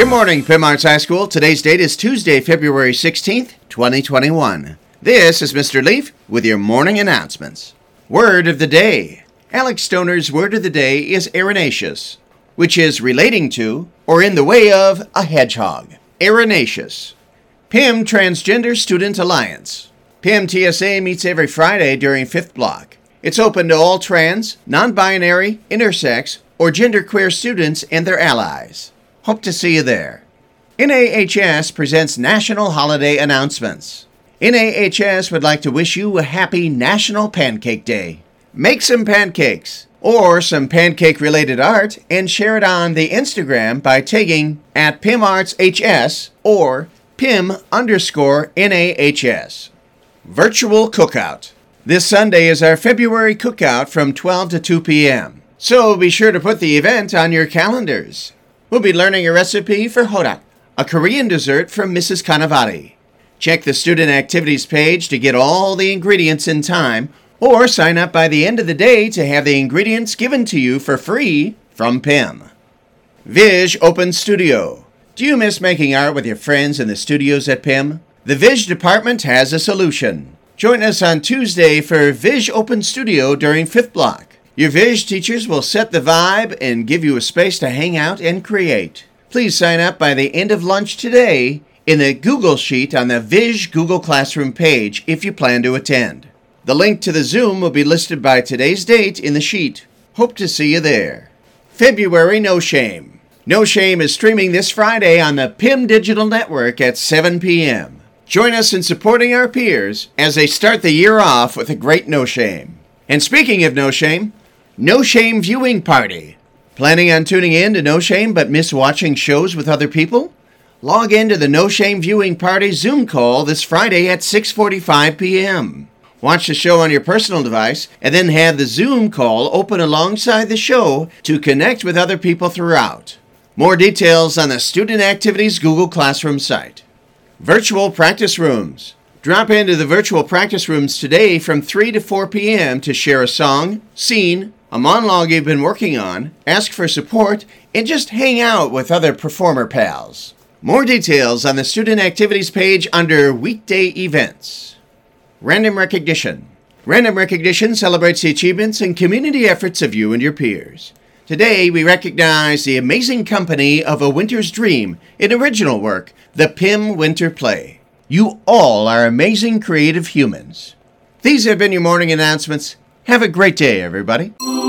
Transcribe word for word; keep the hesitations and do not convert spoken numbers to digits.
Good morning, Pim Arts High School. Today's date is Tuesday, February sixteenth, twenty twenty-one. This is Mister Leaf with your morning announcements. Word of the day. Alex Stoner's word of the day is erinaceous, which is relating to or in the way of a hedgehog. Erinaceous. P I M Transgender Student Alliance. P I M T S A meets every Friday during fifth block. It's open to all trans, non-binary, intersex, or genderqueer students and their allies. Hope to see you there. N A H S presents National Holiday Announcements. N A H S would like to wish you a happy National Pancake Day. Make some pancakes or some pancake-related art and share it on the Instagram by tagging at PimArtsHS or Pim underscore N A H S. Virtual Cookout. This Sunday is our February cookout from twelve to two p.m. So be sure to put the event on your calendars. We'll be learning a recipe for hodak, a Korean dessert from Missus Kanavati. Check the student activities page to get all the ingredients in time, or sign up by the end of the day to have the ingredients given to you for free from P I M. Viz Open Studio. Do you miss making art with your friends in the studios at P I M? The Viz department has a solution. Join us on Tuesday for Viz Open Studio during fifth block. Your Viz teachers will set the vibe and give you a space to hang out and create. Please sign up by the end of lunch today in the Google Sheet on the Viz Google Classroom page if you plan to attend. The link to the Zoom will be listed by today's date in the sheet. Hope to see you there. February No Shame. No Shame is streaming this Friday on the P I M Digital Network at seven p.m. Join us in supporting our peers as they start the year off with a great No Shame. And speaking of No Shame, No Shame Viewing Party. Planning on tuning in to No Shame but miss watching shows with other people? Log in to the No Shame Viewing Party Zoom call this Friday at six forty-five p.m. Watch the show on your personal device and then have the Zoom call open alongside the show to connect with other people throughout. More details on the Student Activities Google Classroom site. Virtual Practice Rooms. Drop into the virtual practice rooms today from three to four p.m. to share a song, scene, a monologue you've been working on, ask for support, and just hang out with other performer pals. More details on the Student Activities page under Weekday Events. Random Recognition. Random Recognition celebrates the achievements and community efforts of you and your peers. Today, we recognize the amazing company of A Winter's Dream in original work, the P I M Winter Play. You all are amazing creative humans. These have been your morning announcements. Have a great day, everybody.